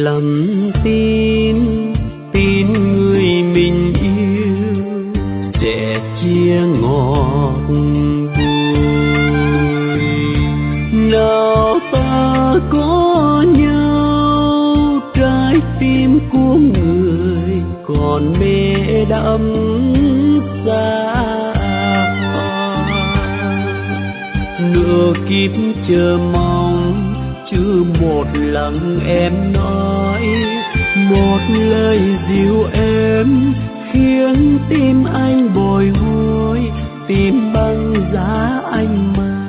lầm tin người mình yêu để chia ngọt bùi. Nào ta có nhau, trái tim của người còn mê đắm xa. Nửa kiếp chờ mong chứ một lần em nói, một lời dịu êm khiến tim anh bồi hồi, tim băng giá anh mơ.